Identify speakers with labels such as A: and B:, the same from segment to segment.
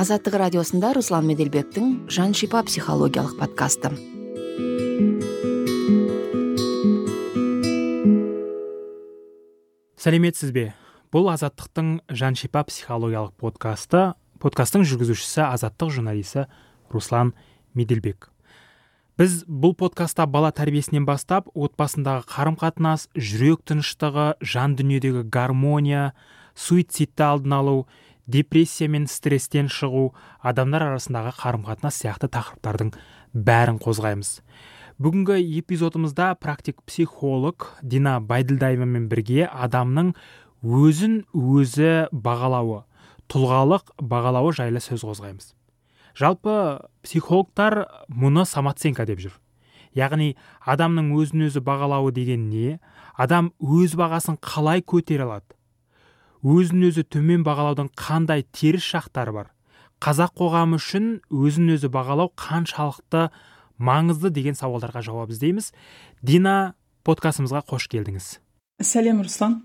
A: Азаттық радиосында Руслан Меделбектің Жан шипа психологиялық подкасты.
B: Сәлеметсіз бе? Бұл Азаттықтың Жан шипа психологиялық подкасты. Подкасттың жүргізушісі Азаттық журналисі Руслан Меделбек. Біз бұл подкастта бала тәрбиесінен бастап, отбасындағы қарым-қатынас, жүрек тыныштығы, жан дүниедегі гармония, суицидті алдын алу, депрессия мен стресстен шығу, адамдар арасындағы қарым-қатынас сияқты тақырыптардың бәрін қозғаймыз. Бүгінгі эпизодымызда практик психолог Дина Байділдаевамен бірге адамның өзін өзі бағалауы, тұлғалық бағалауы жайлы сөз қозғаймыз. Жалпы психологтар мұны самооценка деп жүр. Яғни адамның өзін өзі бағалауы деген не? Адам өз бағасын қалай көтере алады? Өзін өзі төмен бағалаудың қандай теріс жақтары бар? Қазақ қоғамы үшін өзін өзі бағалау қаншалықты маңызды деген сауалдарға жауап іздейміз. Дина, подкастымызға қош келдіңіз.
C: Сәлем, Руслан.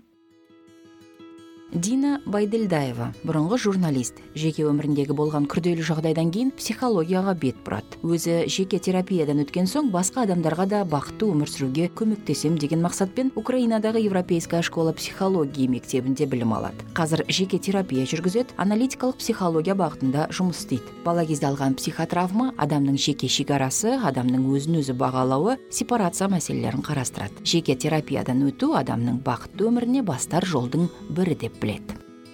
A: Дина Байділдаева, бұрынғы журналист, жеке өміріндегі болған күрделі жағдайдан кейін психологияға бет бұрады. Өзі жеке терапиядан өткен соң басқа адамдарға да бақытты өмір сүруге көмектесем деген мақсатпен Украинадағы Европейская школа психологии мектебінде білім алады. Қазір жеке терапия жүргізеді, аналитикалық психология бағытында жұмыс істейді. Бала кезде алған психотравма адамның жеке шекарасы, адамның өзін өзі бағалауы, сепарация мәселелерін қарастырады. Жеке терапиядан өту адамның бақытты өміріне бастар жолдың бірі деп біледі.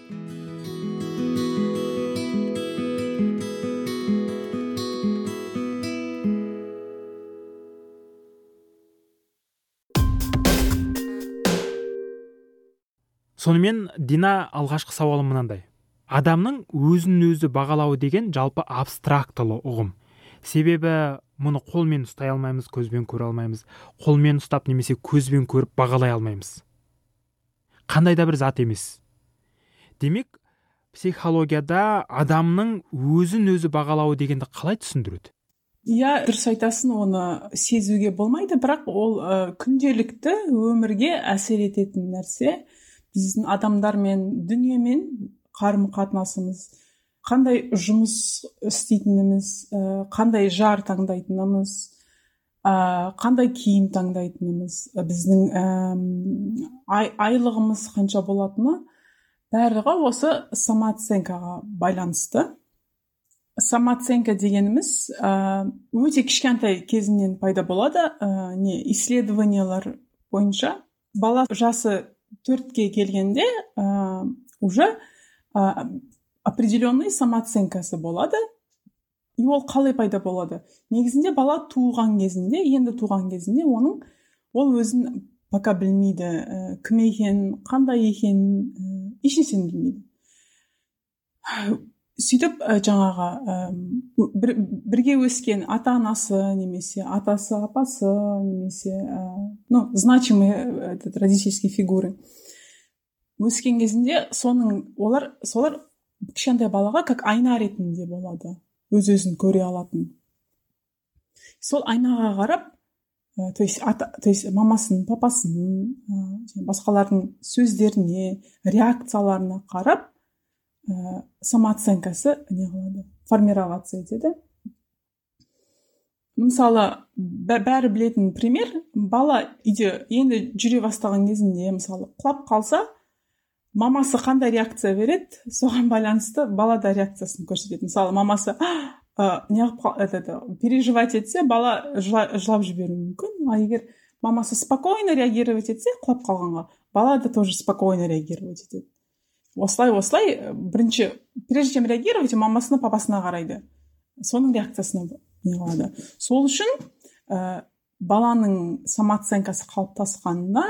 B: Сонымен Дина алғашқы сауалы мынандай. Адамның өзін өзі бағалауы деген жалпы абстрактылы ұғым. Себебі мұны қолмен ұстай алмаймыз, көзбен көре алмаймыз. Қолмен ұстап немесе көзбен көріп бағалай алмаймыз. Қандай да бір зат емес. Демек, психологияда адамның өзін өзі бағалауы дегенді қалай түсіндіреді?
C: Иә, дұрыс айтасың, оны сезуге болмайды, бірақ ол күнделікті өмірге әсер ететін нәрсе. Біздің адамдармен, дүниемен қарым-қатынасымыз, қандай жұмыс істейтініміз, қандай жар таңдайтынымыз, қандай киім таңдайтынымыз, біздің айлығымыз қанша болатыны, барлығы осы самооценкаға байланысты. Самооценка дегеніміз өте кішкентай кезінен пайда болады. Исследованиялар бойынша бала жасы 4-ке келгенде уже определенный самооценкасы болады. И ол қалай пайда болады? Негізінде бала туған кезінде ол өзін пока білмейді, кім екен, қандай екен, ешнәрсені білмейді. Сөйтіп жаңағы бірге өскен ата-анасы, немесе атасы, апасы, немесе значимые родительские фигуры өскен кезінде солар кішкентай балаға как айна ретінде болады, өз-өзін көре алатын. Сол айнаға қарап, то есть мамасын, папасын, басқалардың сөздеріне, реакцияларына қарап, самооценкасы формироваться етеді. Мысалы, бәрі білетін пример, бала енді жүре бастаған кезінде, мысалы, құлап қалса, мамасы қандай реакция береді, соған байланысты бала да реакциясын көрсетеді. Мысалы, мамасы переживать етсе, бала жылап жіберуі мүмкін. А егер мамасы спокойно реагировать етсе, құлап қалғанға, бала да тоже спокойно реагировать етеді. Осылай, бірінші, прежде чем реагировать, мамасына, папасына қарайды. Соның реакциясына қалады. Сол үшін баланың самооценкасы қалыптасқанына,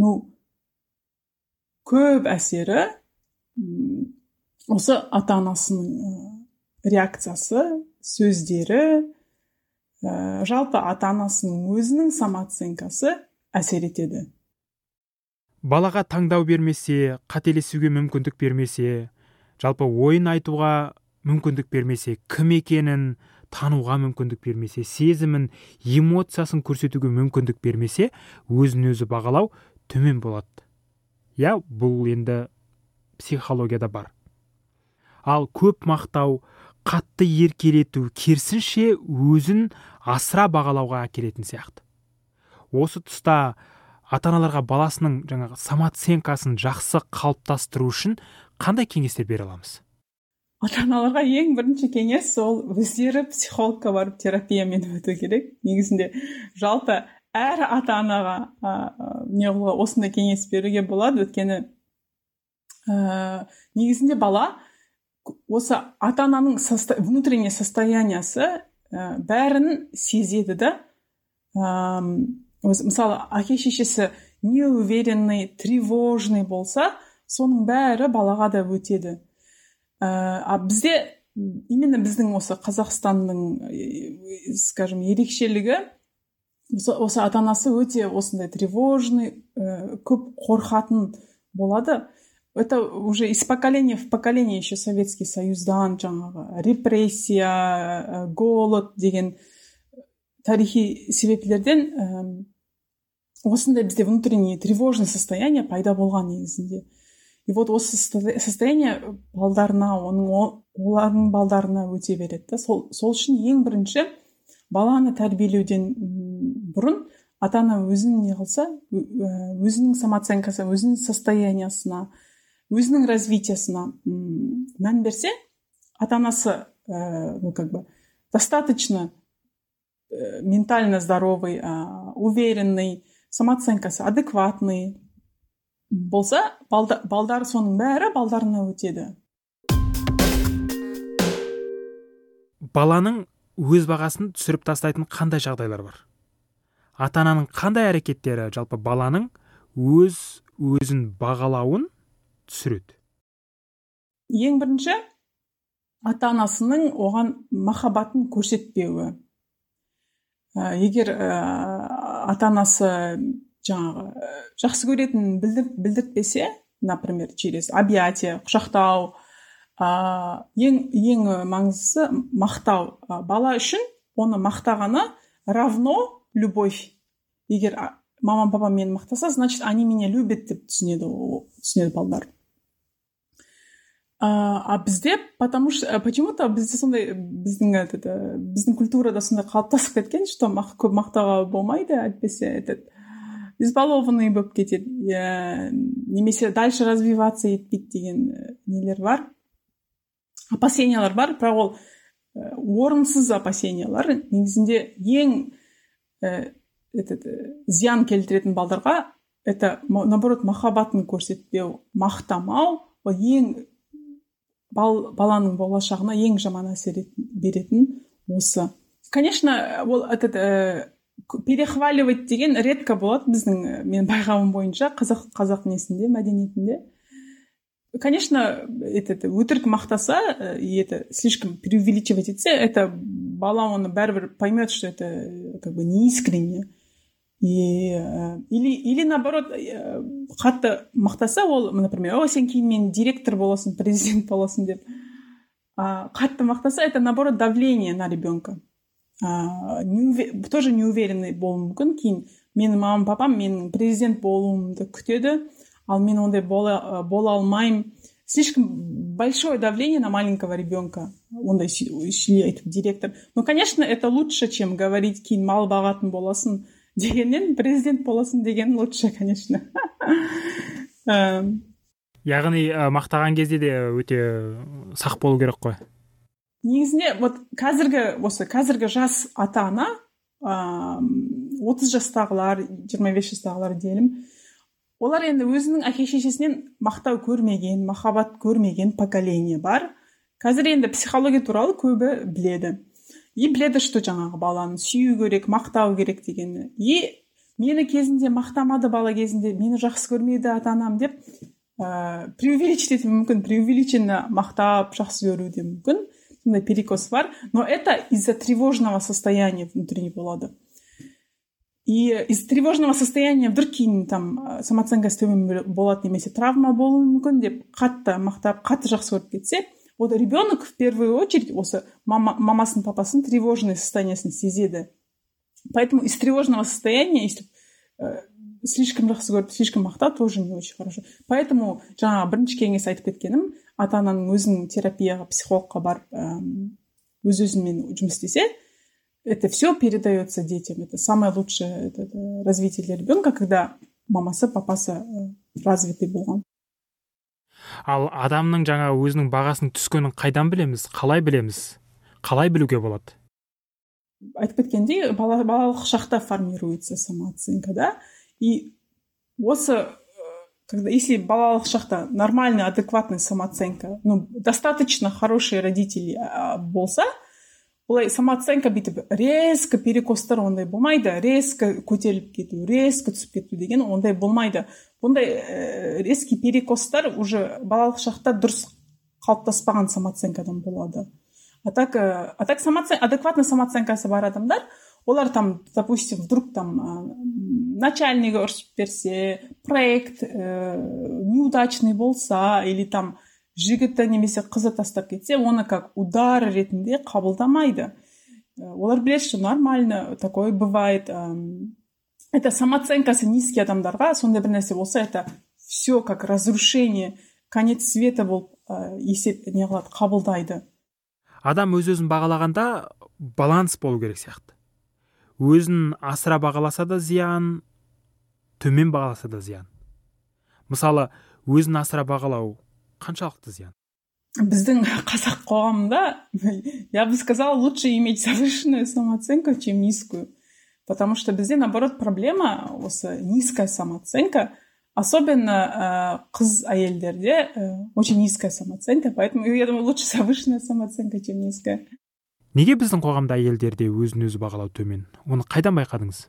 C: көп әсері осы ата-анасының реакциясы, сөздері, жалпы ата-анасының өзінің самооценкасы әсер етеді.
B: Балаға таңдау бермесе, қателесуге мүмкіндік бермесе, жалпы ойын айтуға мүмкіндік бермесе, кім екенін тануға мүмкіндік бермесе, сезімін, эмоциясын көрсетуге мүмкіндік бермесе, өзін өзі бағалау төмен болады. Бұл енді психологияда бар. Ал көп мақтау, қатты еркелету керісінше өзін асыра бағалауға әкелетін сияқты. Осы тұста ата-аналарға баласының жаңағы самооценкасын жақсы қалыптастыру үшін қандай кеңестер бере аламыз?
C: Ата-аналарға ең бірінші кеңес ол өздері психологқа барып терапиямен өту керек. Негізінде жалпы әр ата-анаға осындай кеңес беруге болады. Өйткені негізінде бала осы ата-ананың внутренний состояниясы бәрін сезеді да. Мысалы, әке-шешесі неуверенный, тревожный болса, соның бәрі балаға да өтеді. Бізде, именно біздің осы Қазақстанның, скажем, ерекшелігі, осы ата-анасы өте осындай тревожный, көп қорқатын болады. Это уже из поколения в поколение еще Советский Союздан жаңағы репрессия, голод деген тарихи себеплерден осындай бізде внутренний тревожный состояние пайда болған негізінде. И вот осы состояние олардың балдарына өте береді. Сол үшін ең бірінші баланы тәрбиелеуден бұрын ата-ана өзін не қылса, өзінің самооценкасы, өзінің состояниясына, өзінің развитиясына мән берсе, ата-анасы достаточно ментально здоровый, уверенный, самооценкасы адекватный болса, балдар соның бәрі балдарына өтеді.
B: Баланың өз бағасын түсіріп тастайтын қандай жағдайлар бар? Ата-ананың қандай әрекеттері жалпы баланың өзін бағалауын түсіреді?
C: Ең бірінші ата-анасының оған махаббатын көрсетпеуі. Егер ата-анасы жаңағы жақсы көретінін білдіртпесе, например, через объятие, құшақтау, ең маңыздысы мақтау. Бала үшін оны мақтағаны равно любовь. Егер мамам, папам мені мақтаса, значит, они меня любят деп түсінеді балдар. Бізде, почему-то бізде сондай, біздің культурада сондай қалыптасып кеткен, что көп мақтауға болмайды, әйтпесе избалованный болып кетеді, немесе дальше развиваться етпейді деген нелер бар, опасениялар бар, бірақ ол орынсыз опасениялар. Негізінде ең зиян келтіретін балдарға это, наоборот, махаббатын көрсетпеу, мақтамау, ол ең баланың болашағына ең жаман әсер беретін осы. Конечно, ол перехваливать деген редко болады біздің, мен байқауым бойынша, қазақ несінде, мәдениетінде. Конечно, өтірік мақтаса, и это слишком преувеличивать етсе, это бала оны бәрібір поймет, что это как бы неискренне. Или наоборот, қатты мақтаса, ол, например, сен кейін мен директор боласың, президент боласың деп. Қатты мақтаса, это наоборот давление на ребенка. Тоже неуверенный болуы мүмкін. Кейін менің мамам, папам менің президент болуымды күтеді, ал мен ондай бола алмаймын. Слишком большое давление на маленького ребенка. Ондай директор. Ну, конечно, это лучше, чем говорить, кейін мал бағатын боласың дегеннен президент боласың деген лучше, конечно.
B: Яғни мақтаған кезде де өте сақ болу керек қой.
C: Негізінде, қазіргі жас ата-ана, 30 жастағылар, 25 жастағылар деймін, олар енді өзінің әке-шешесінен мақтау көрмеген, махаббат көрмеген поколение бар. Қазір енді психология туралы көбі біледі. И біледі, что жаңағы баланы сүю керек, мақтау керек дегені. И мені кезінде мақтамады бала кезінде, мені жақсы көрмейді ата-анам деп, преувеличить ету мүмкін, преувеличенно мақтап, жақсы көру де мүмкін. Сондай перекос бар. Но это из-за тревожного состояния внутренне болады. И из тревожного состояния вдруг кейін там самооценкасы төмен болады, немесе травма болуы мүмкін деп қатты мақтап, қатты жақсы көріп кетсе, вот ребенок в первую очередь осы мамасын, папасын тревожный состояниясын сезеді. Поэтому из тревожного состояния, слишком жақсы көріп слишком мақтау тоже не очень хорошо. Поэтому жаңа бірінші кеңес айтып кеткенім, ата ананың өзінің терапияға, психологқа барып өз өзімен жұмыс істесе, это все передается детям. Это самое лучшее это развитие для ребенка, когда мамасы папасы развитый болған.
B: Ал адамның жаңа өзінің бағасының түскенін қайдан білеміз, қалай білуге болады?
C: Айтып кеткендей, балалық шақта формируется самооценка, да? И осы, если балалық шақта нормальная, адекватная самооценка, достаточно хорошие родители болса, олай самооценка бүйтіп резко перекостар ондай болмайды, резко көтеріліп кету, резко түсіп кету деген ондай болмайды. Бұндай резкий перекостар уже балалық шақта дұрыс қалыптаспаған самооценкадан болады. А так адекватный самооценкасы бар адамдар, олар там, допустим, вдруг там начальнигі ұрсып берсе, проект неудачный болса, или там жігіті немесе қызы тастап кетсе, оны как удар ретінде қабылдамайды. Олар біледі, что нормально, такое бывает. Это самооценкасы низкий адамдарға, сондай бір нәрсе болса, это все как разрушение, конец света болып есеп не қылады, қабылдайды.
B: Адам өз-өзін бағалағанда баланс болу керек сияқты. Өзін асыра бағаласа да зиян, төмен бағаласа да зиян. Мысалы, өзін асыра бағалау қаншалықты зиян?
C: Біздің қазақ қоғамында, я бы сказала, лучше иметь завышенную самооценку, чем низкую. Потому что бізде, наоборот, проблема осы низкая самооценка, особенно қыз әйелдерде очень низкая самооценка, поэтому я думаю, лучше завышенная самооценка, чем низкая.
B: Неге біздің қоғамда әйелдерде өзін-өзі бағалау төмен? Оны қайдан байқадыңыз?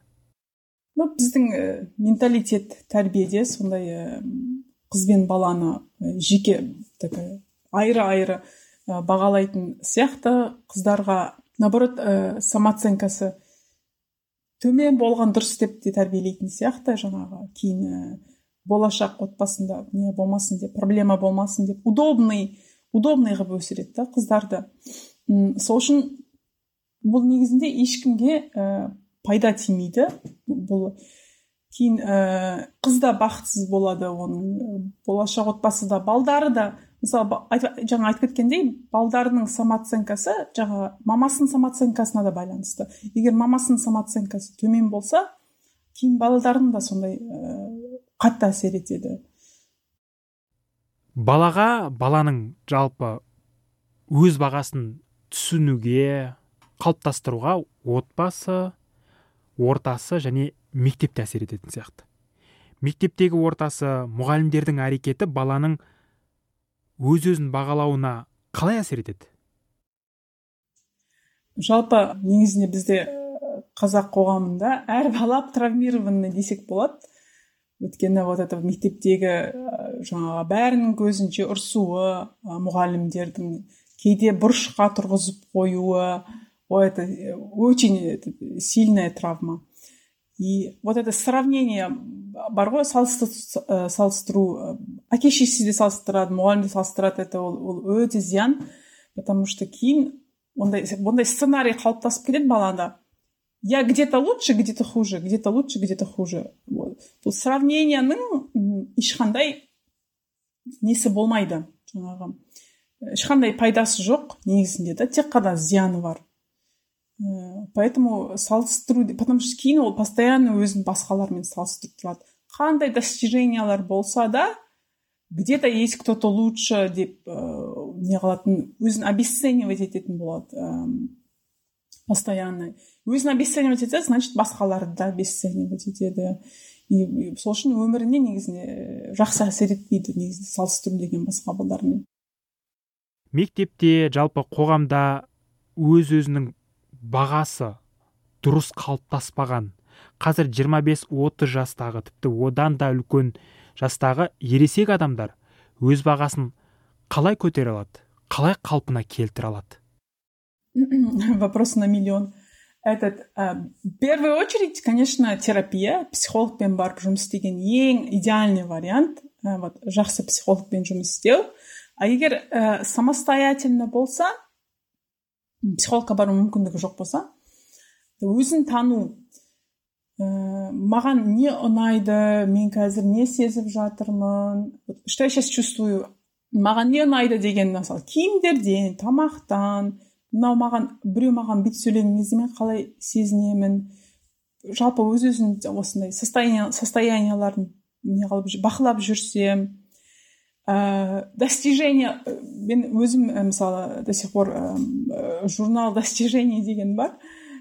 C: Біздің менталитет тәрбиеде сондай қыз бен баланы жеке айры-айры бағалайтын сияқты, қыздарға, наоборот, самооценкасы төмен болған дұрыс деп те тәрбиелейтін сияқты, жаңағы кейін болашақ отбасында не болмасын деп, проблема болмасын деп, удобный қылып өсіреді да қыздарды. Сол үшін бұл негізінде ешкімге пайда тимейді. Бұл кейін қыз да бақытсыз болады, оның болашақ отбасы да, балдары да. Мысалы, жаңа айтып кеткендей, балдарының самооценкасы жаңа мамасының самооценкасына да байланысты. Егер мамасының самооценкасы төмен болса, кейін балалардың да сондай қатты әсер етеді.
B: Баланың жалпы өз бағасын түсінуге, қалыптастыруға отбасы, ортасы және мектепте әсер ететін сияқты. Мектептегі ортасы, мұғалімдердің әрекеті баланың өз-өзін бағалауына қалай әсер етеді?
C: Жалпы негізінде бізде қазақ қоғамында әр бала травмированный десек болады. Өйткені вот это мектептегі жаңағы бәрінің көзінше ұрсуы, мұғалімдердің кейде бұрышқа тұрғызып қоюы, это очень сильная травма. И вот это сравнение бар ғой, салыстыру, әке-шешесі салыстырады, мұғалімді салыстырады, это ол өте зиян, потому что кейін ондай сценарий қалыптасып кетеді балада. Я где-то лучше, где-то хуже, где-то лучше, где-то хуже. Бұл сравненияның ешқандай несі болмайды, жаңағы ешқандай пайдасы жоқ негізінде, да, тек қана зияны бар. Поэтому салыстыру, потому что кейін ол постоянно өзін басқалармен салыстырып тұрады. Қандай достижениялар болса да, где-то есть кто-то лучше деп не қылатын, өзін обесценивать ететін болады постоянно. Өзін обесценивать етеді, значит, басқаларды да обесценивать етеді. И сол үшін өміріне негізінде жақсы әсер етпейді, негізінде салыстыру деген басқа балдармен.
B: Мектепте, жалпы қоғамда өз-өзінің бағасы дұрыс қалыптаспаған, қазір 25-30 жастағы, тіпті одан да үлкен жастағы ересек адамдар өз бағасын қалай көтере алады, қалай қалпына келтіре алады?
C: Вопрос на миллион. В первую очередь, конечно, терапия, психологпен барып жұмыс істеген ең идеальный вариант, жақсы психологпен жұмыс істеу. А егер самостоятельно болса, психологқа бару мүмкіндігі жоқ болса, өзін тану, маған не ұнайды, мен қазір не сезіп жатырмын, что я сейчас чувствую, маған не ұнайды деген, мысалы киімдерден, тамақтан, біреу маған бүйтіп сөйлеген кезде мен қалай сезінемін, жалпы өзін осындай состоянияларын бақылап жүрсем, достижение, мен өзім мысалы до сих пор журнал достижений деген бар,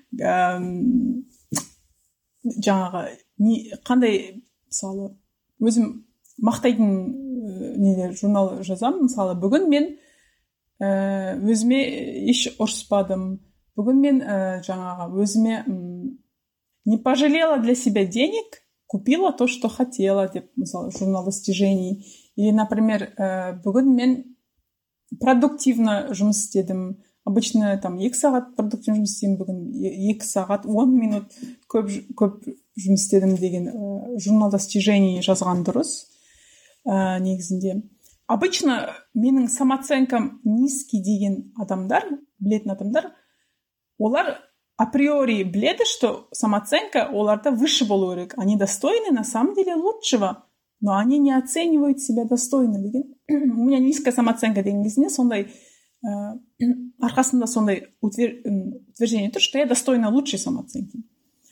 C: жаңағы қандай, мысалы өзім мақтайтын журнал жазамын. Мысалы бүгін мен өзіме еш ұрыспадым, бүгін мен жаңағы өзіме не пожалела для себя денег, купила то, что хотела, деп, мысалы журнал достижений. Или, например, бүгін мен продуктивно жұмыс істедім. Обычно 2 сағат продуктивно жұмыс істеймін, бүгін 2 сағат 10 минут көп жұмыс істедім деген журнал достижений жазған дұрыс. Негізінде обычно менің самооценкам низкий деген адамдар, білетін адамдар, олар априори біледі, что самооценка оларда выше болу керек. Они достойны на самом деле лучшего, но они не оценивают себя достойно деген. У меня низкая самооценка деген кезінде сондай арқасында сондай утверждение то, что я достойна лучшей самооценки.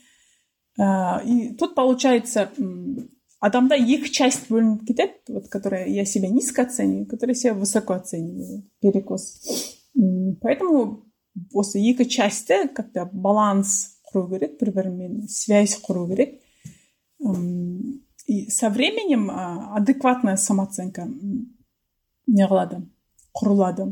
C: И тут получается, адамда 2 часть бөлініп кетеді, вот, которые я себя низко оцениваю, которые себя высоко оцениваю, перекос. Поэтому осы 2 частьті как-то баланс құру керек, бір-бірімен связь құру керек. И со временем адекватная самооценка құрылады.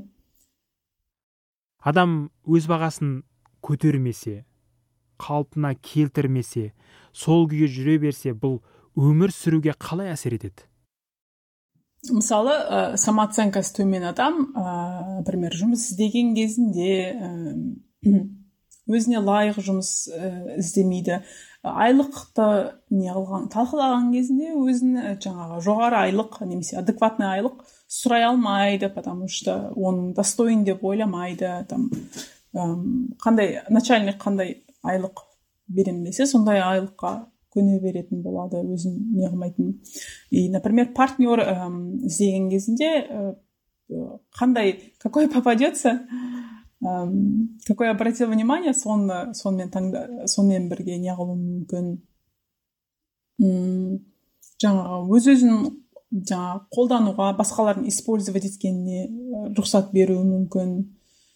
B: Адам өз бағасын көтермесе, қалпына келтірмесе, сол күйге жүре берсе, бұл өмір сүруге қалай әсер етеді?
C: Мысалы, самооценкасы төмен адам, например, жұмыс іздеген кезінде өзіне лайық жұмыс іздемейді. Айлықты талқылаған кезінде өзіне жаңағы жоғары айлық, немесе адекватный айлық сұрай алмайды, потому что оның достоин деп ойламайды. Қандай начальник қандай айлық берем десе, сондай айлыққа көне беретін болады, өзін неғылмайтын. И, например, партнер іздеген кезінде какой попадется, какой обратил внимание, сонымен бірге неғылу мүмкін. Жаңағы өзін қолдануға, басқаларын использовать еткеніне рұқсат беру мүмкін.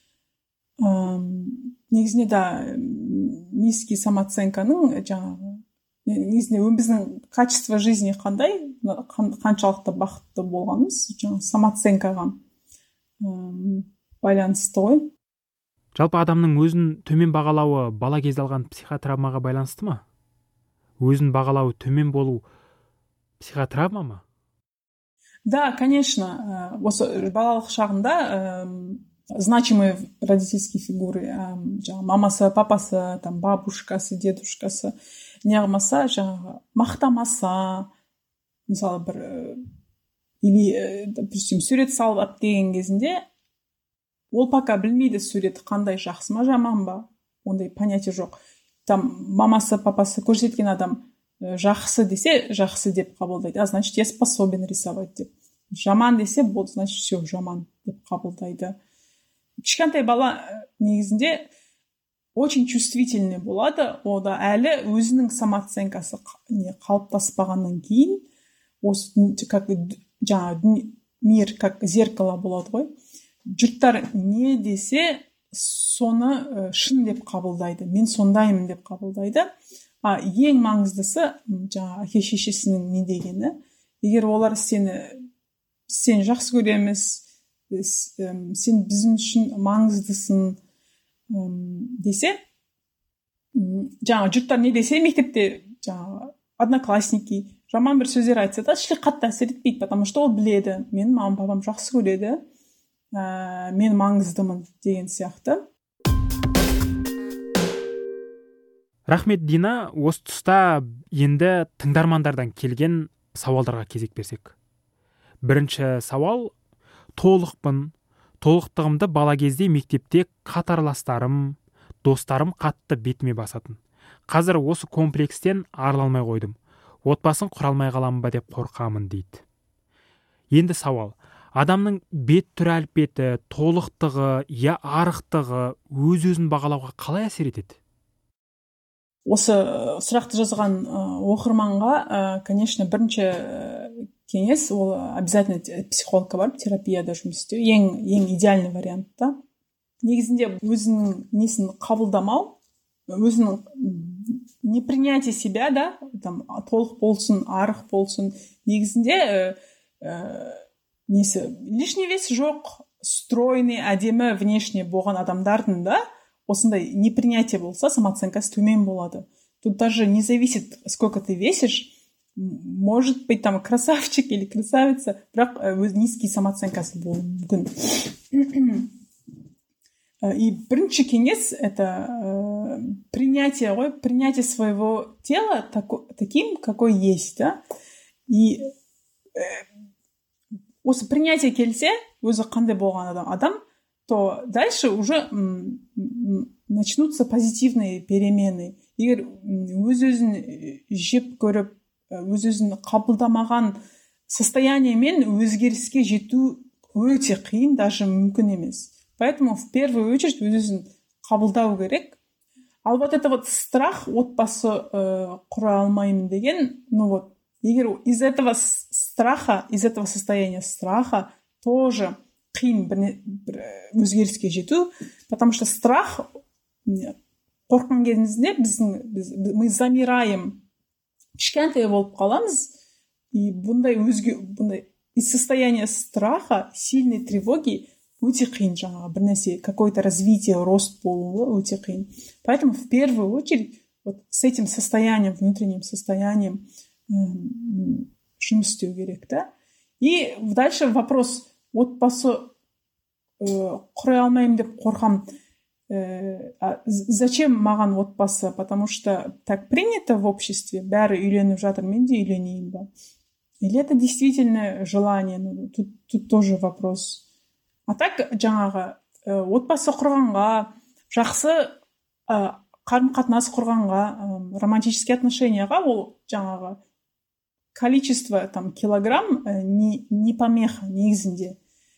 C: Негізінде низкий самооценканың негізінде біздің качество жизни қаншалықты бақытты болғанымыз самооценкаға байланысты ғой.
B: Жалпы адамның өзін төмен бағалауы бала кезде алған психотравмаға байланысты ма? Өзін бағалауы төмен болу психотравма ма?
C: Да, конечно. Осы балалық шағында значимые родительские фигуры, мамасы, папасы, бабушкасы, дедушкасы неғылмаса, мақтамаса, мысалы или, допустим, сурет салып ат деген кезінде, ол пока білмейді сурет қандай, жақсы ма, жаман ба, ондай понятие жоқ. Мамасы, папасы көрсеткен адам жақсы десе, жақсы деп қабылдайды. Значит, я способен рисовать деп. Жаман десе, болды, значит, все, жаман деп қабылдайды. Кішкентай бала негізінде очень чувствительный болады, ода әлі өзінің самооценкасы қалыптаспағаннан кейін, мир как зеркало болады ғой. Жұрттар не десе, соны шын деп қабылдайды. Мен сондаймын деп қабылдайды. Ең маңыздысы әке-шешесінің не дегені. Егер олар сен жақсы көреміз, сен біздің үшін маңыздысың десе, жұрттар не десе, мектепте одноклассники жаман бір сөздер айтса да, ешқандай қатты әсер етпейді, потому что ол біледі, менің мамам папам жақсы көреді, мен маңыздымын деген сияқты.
B: Рахмет, Дина. Осы тұста енді тыңдармандардан келген сауалдарға кезек берсек. Бірінші сауал: толықтығымды бала кезде мектепте қатарластарым, достарым қатты бетіме басатын. қазір осы комплекстен арыла алмай қойдым. Отбасын құра алмай қаламын ба деп қорқамын дейді. Енді сауал, адамның бет түрі әлпеті, толықтығы, арықтығы өз-өзін бағалауға қалай әсер етеді?
C: Осы сұрақты жазған оқырманға, конечно, бірінші кеңес ол обязательно психологқа барып терапияда жұмыс істеу. Ең идеальный вариант та. Негізінде өзінің несін қабылдамау, өзінің непринятие себя, да, там толық болсын, арық болсын, негізінде лишний вес жоқ, стройный, әдемі внешне болған адамдардың да осындай непринятие болса, самооценкасы төмен болады. Тут даже не зависит, сколько ты весишь, может быть там красавчик или красавица, бірақ низкий самооценкасы болуы мүмкін. И бірінші кеңес это принятие своего тела таким, какой есть, да. И осы принятие келсе, өзі қандай болған адам, то дальше уже начнутся позитивные перемены. Егер өз-өзін жеп көріп, өз-өзін қабылдамаған состояниемен өзгеріске жету өте қиын, даже мүмкін емес. Поэтому в первую очередь өз-өзін қабылдау керек. Ал вот это вот страх, отбасы құра алмаймын деген, егер из этого страха, из этого состояния страха тоже қиын бір өзгеріске жету, потому что страх, қорққан кезімізде мы замираем, кішкентай болып қаламыз, и бұндай из состояния страха, сильной тревоги өте қиын жаңағы бір нәрсе, какое-то развитие, рост болуы өте қиын. Поэтому в первую очередь вот с этим состоянием, внутренним состоянием жұмыс істеу керек, да. И дальше вопрос, отбасы құра алмаймын деп қорқам. Зачем маған отбасы? Потому что так принято в обществе, бәрі үйленіп жатыр, мен де үйленейін ба? Или это действительно желание? Тут тоже вопрос. А так жаңағы отбасы құрғанға, жақсы қарым-қатынас құрғанға, романтические отношенияға ол жаңағы количество там килограмм не помеха негізінде.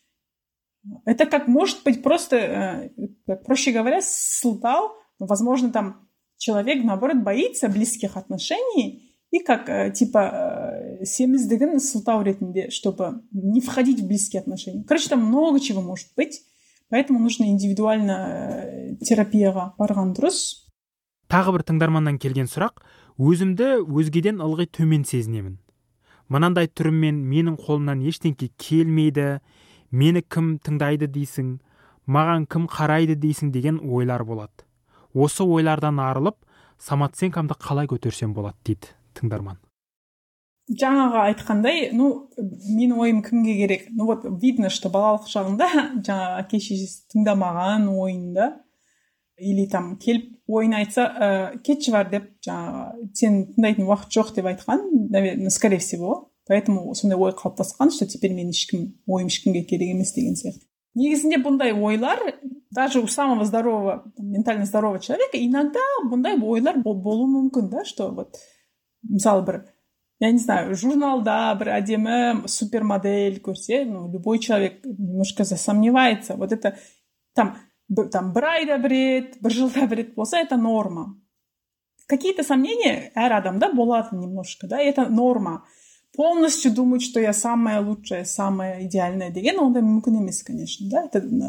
C: Это как может быть просто, проще говоря, сылтау. Возможно, там человек, наоборот, боится близких отношений и как типа семіздігін сылтау ретінде, чтобы не входить в близкие отношения. Короче, там много чего может быть, поэтому нужно индивидуально терапияға барған дұрыс.
B: Тағы бір тыңдарманнан келген сұрақ: өзімді өзгеден ылғи төмен сезінемін. Мынандай түріммен менің қолымнан ештеңке келмейді, мені кім тыңдайды дейсің, маған кім қарайды дейсің деген ойлар болады. Осы ойлардан арылып, самооценкамды қалай көтерсем болады дейді тыңдарман.
C: Жаңағы айтқандай, менің ойым кімге керек? Вот видно, что балалық шағында жаңағы әке-шешесі тыңдамаған ойында, или там келіп ойын айтса, кетші бар деп, жаңағы сен тыңдайтын уақыт жоқ деп айтқан, наверное, скорее всего. Поэтому сондай ой қалыптасқан, что теперь мен ойым ешкімге керек емес деген сияқты. Негізінде бұндай ойлар, даже у самого здорового, ментально здорового человека, иногда бұндай ойлар болуы мүмкін, да, что вот, мысалы бір, я не знаю, журналда бір әдемі супермодель көрсе, любой человек немножко засомневается. Вот это там бір айда бір рет, бір жылда бір рет болса, это норма. Какие-то сомнения әр адамда болады немножко, да, это норма. Полностью думать, что я самая лучшая, самая идеальная деген, ондай мүмкін емес, конечно, да.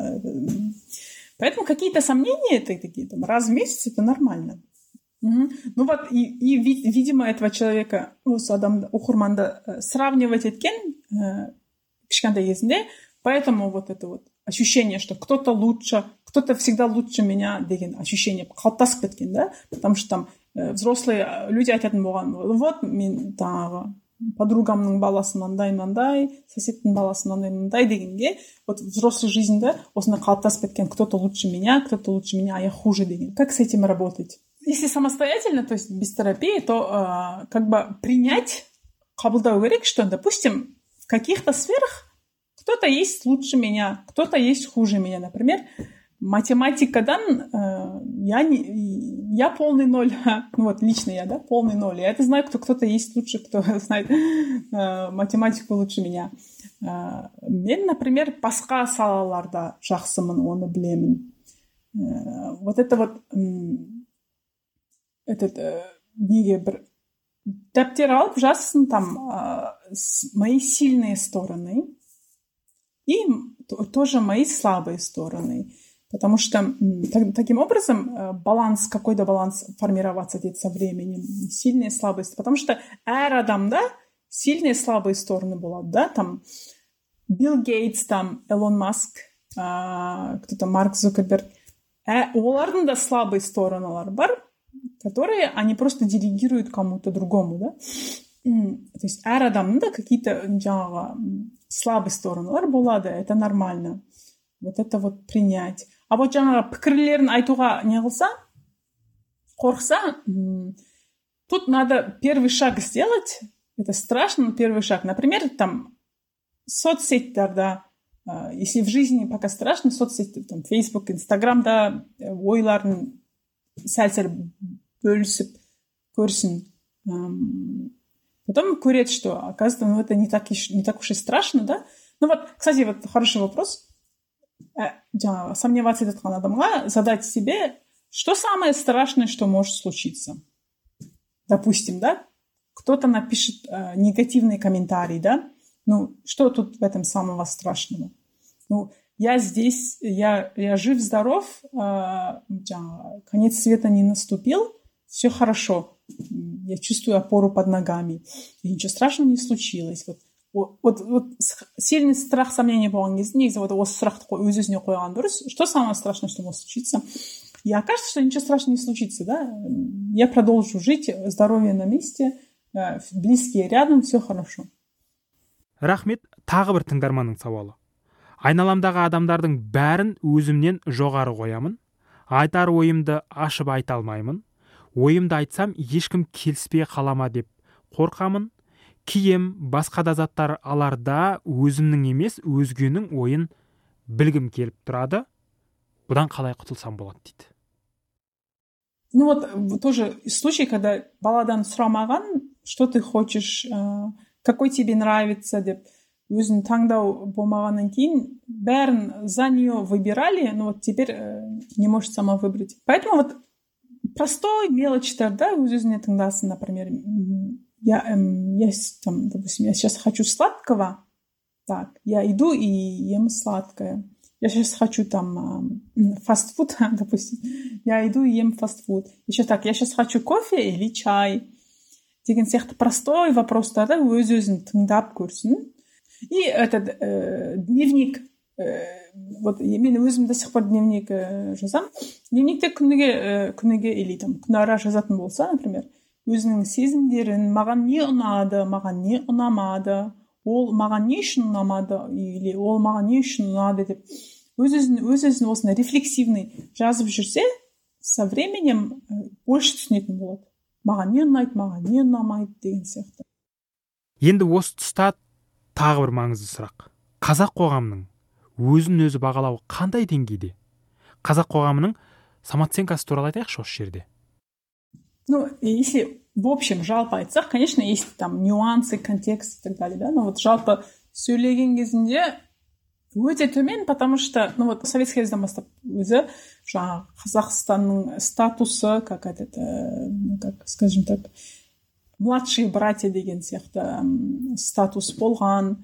C: Поэтому какие-то сомнения, это такие там раз в месяц, это нормально. Ну вот, и видимо, этого человека, осы адамды, оқырманды сравнивать еткен кішкентай кезінде, поэтому вот это вот ощущение, что кто-то лучше, кто-то всегда лучше меня деген ощущение қалыптасып кеткен, да, потому что там взрослые люди айтатын болған, вот мен тағы подругамның баласы мындай, соседтің баласы мындай дегенге, вот в взрослой жизньде осындай қалыптасып кеткен, кто-то лучше меня, а я хуже деген. Как с этим работать? Если самостоятельно, то есть без терапии, то как бы принять, қабылдау керек, что, допустим, в каких-то сферах кто-то есть лучше меня, кто-то есть хуже меня. Например, математикадан я я полный ноль. Ну вот, лично я, да, полный ноль. Я это знаю, кто-то есть лучше, кто знает математику лучше меня. Мен, например, басқа салаларда жақсымын, оны білемін. Вот это вот неге бір дәптер алып жазсын там мои сильные стороны и тоже мои слабые стороны. Потому что таким образом какой-то баланс формироваться где-то со временем. Сильные слабости. Потому что әр адамда сильные слабые стороны болады, да, там Билл Гейтс, там Элон Маск, кто-то Марк Зукерберг. Олардың да слабые стороны бар, которые они просто делегируют кому-то другому, да. То есть әр адамның да какие-то слабые стороны болады, это нормально. Вот это вот принять. А вот пікірлерін айтуға не қылса, қорқса, тут надо первый шаг сделать. Это страшно, но первый шаг. Например, там соцсеттерда, если в жизни пока страшно, соцсеть, там, Facebook, Instagramда ойларын сәл-сәл бөлісіп көрсін. Потом көреді, что, оказывается, это не так уж и страшно, да? Ну вот, кстати, вот хороший вопрос. Сомневаться жатқан адамға задать себе, что самое страшное, что может случиться. Допустим, да? Кто-то напишет негативный комментарий, да? Ну, что тут в этом самого страшного? Ну, я здесь, я жив-здоров, конец света не наступил, все хорошо, я чувствую опору под ногами, и ничего страшного не случилось. Вот сильный страх, сомнение болған кезде негізі вот осы сұрақты өз-өзіне қойған дұрыс. Что самое страшное, что может случиться? И окажется, что ничего страшного не случится, да? Я продолжу жить, здоровье на месте, близкие рядом, все хорошо.
B: Рахмет. Тағы бір тыңдарманның сауалы. Айналамдағы адамдардың бәрін өзімнен жоғары қоямын. Айтар ойымды ашып айта алмаймын. Ойымды айтсам ешкім келіспей қалама деп қорқамын. Кием, басқа да заттар аларда өзімнің емес, өзгенің ойын білгім келіп тұрады. Бұдан қалай құтылсам болады дейді.
C: Ну вот тоже случай, когда баладан сұрамаған, что ты хочешь, какой тебе нравится деп өзін таңдау болмағаннан кейін бәрін за нее выбирали, но вот теперь не может сама выбрать. Поэтому вот простой мелочь-то, да, өзіне тыңдасын, например, допустим, я сейчас хочу сладкого, так, я иду и ем сладкое. Я сейчас хочу там фастфуд, допустим, я иду и ем фастфуд. Еще так, я сейчас хочу кофе или чай. Деген сияқты простой вопростарды өз-өзін тыңдап көрсін. И этот дневник, вот мен өзім до сих пор дневник жазам. Дневникте күніге или там күнара жазатын болса, например, өзінің сезімдерін, маған не ұнады, маған не ұнамады, ол маған не үшін ұнамады, или ол маған не үшін ұнады деп өз-өзін осындай рефлексивный жазып жүрсе, со временем больше түсінетін болады. Маған не ұнайды, маған не ұнамайды деген сияқты.
B: Енді осы тұста тағы бір маңызды сұрақ. Қазақ қоғамының өзін өзі бағалауы қандай деңгейде? Қазақ қоғамының самооценкасы туралы айтайықшы осы жерде.
C: Ну, если в общем жалпы айтсақ, конечно, есть там нюансы, контекст и так далее, да, но вот жалпы сөйлеген кезінде өте төмен, потому что, ну вот советский кезден бастап өзі жаңағы Қазақстанның статусы, как скажем так, младшие братья деген сияқты статус болған,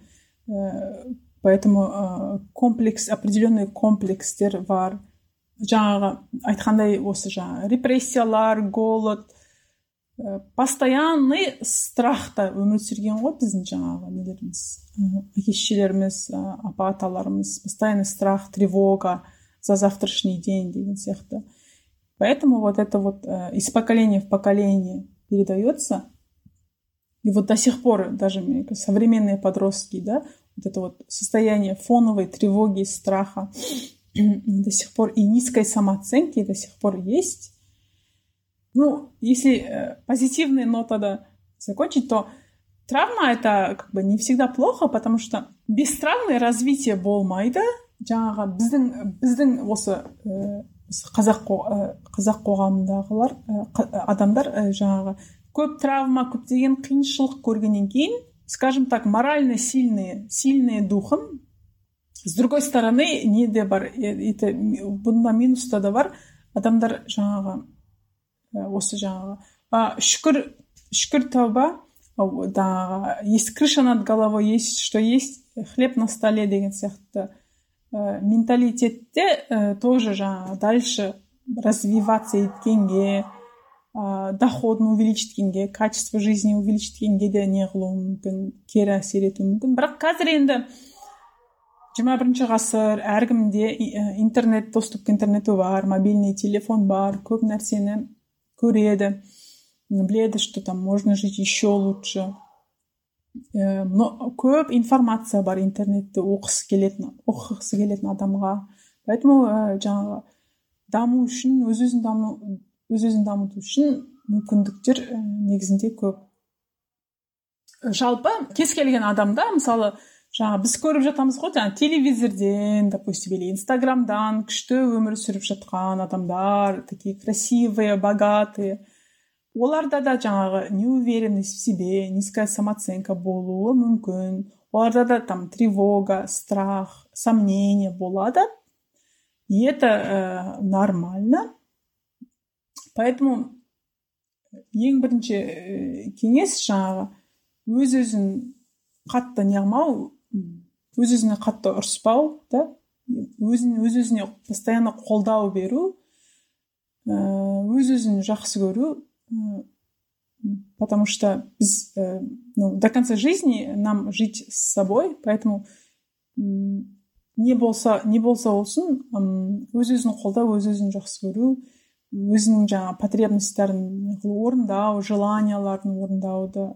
C: поэтому определенный комплекстер бар. Жаңағы айтқандай осы жаңағы репрессиялар, голод, постоянный страхта өмір сүрген ғой біздің жаңағы нелеріміз, әке-шешелеріміз, апа-аталарымыз, постоянный страх, тревога за завтрашний день деген сияқты. Поэтому вот это вот из поколения в поколение передается. И вот до сих пор даже современные подростки, да, вот это вот состояние фоновой тревоги, страха до сих пор и низкой самооценки до сих пор есть. Ну, если позитивные ноты закончить, то травма это как бы не всегда плохо, потому что без травмы развитие болмайды. Жаңағы біздің осы қазақ қоғамындағылар адамдар жаңағы көп травма, көптеген қиыншылық көргеннен кейін, скажем так, морально сильные духом. С другой стороны, неде бар, бұнда минуста да бар, адамдар жаңағы осы жаңағы шүкір тауба, есть крыша над головой, есть что есть, хлеб на столе деген сияқты менталитетте тоже жаңағы дальше развиваться еткенге, доходын увеличиткенге, качество жизни увеличиткенге де не қылуы мүмкін, кері әсер етуі мүмкін. Бірақ қазір енді 21 ғасыр, әркімде интернет, доступ к интернету бар, мобильный телефон бар, көп нәрсені көреді, біледі, что там можно жить еще лучше. Но көп информация бар интернетте оқығысы келетін адамға. Поэтому жаңағы даму үшін, өз-өзін дамыту үшін мүмкіндіктер негізінде көп. Жалпы кез келген адамда, мысалы, жаңа біз көріп жатамыз ғой, жаңа телевизорден, допустим, или инстаграмдан күшті өмір сүріп жатқан адамдар, такие красивые, богатые. Оларда да жаңағы неуверенность в себе, низкая самооценка болуы мүмкін. Оларда да там тревога, страх, сомнение болады. И это нормально. Поэтому ең бірінші кеңес жаңағы өз-өзін қатты неғмау, өз-өзіне қатты ұрыспау, да? Өз-өзіне постоянно қолдау беру, өз-өзін жақсы көру, потому что біз до конца жизни нам жить с собой, поэтому не болса болсын, өз-өзін қолдау, өз-өзін жақсы көру, өзінің жаңа потребностьтарын орындау, желанияларын орындауды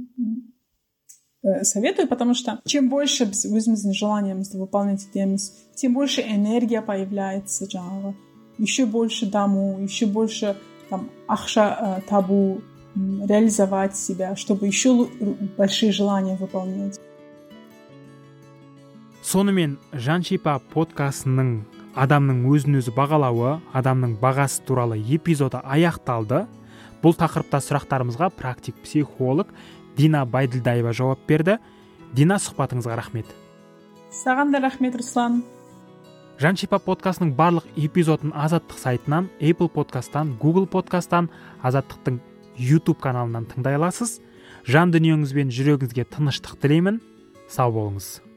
C: советую, потому что чем больше біз өзіміздің желаниямызды выполнять етеміз, тем больше энергия появляется жаңағы, еще больше даму, еще больше там ақша табу, реализовать себя, чтобы еще большие желания выполнять.
B: Сонымен Жаншипа подкастының адамның өзін-өзі бағалауы, адамның бағасы туралы эпизоды аяқталды. Бұл тақырыпта сұрақтарымызға практик психолог Дина Байділдаева жауап берді. Дина, сұхбатыңызға рахмет.
C: Саған да рахмет, Руслан.
B: Жаншипа подкастының барлық эпизодын Азаттық сайтынан, Apple подкасттан, Google подкасттан, Азаттықтың YouTube каналынан тыңдай аласыз. Жан дүниеңіз бен жүрегіңізге тыныштық тілеймін. Сау болыңыз.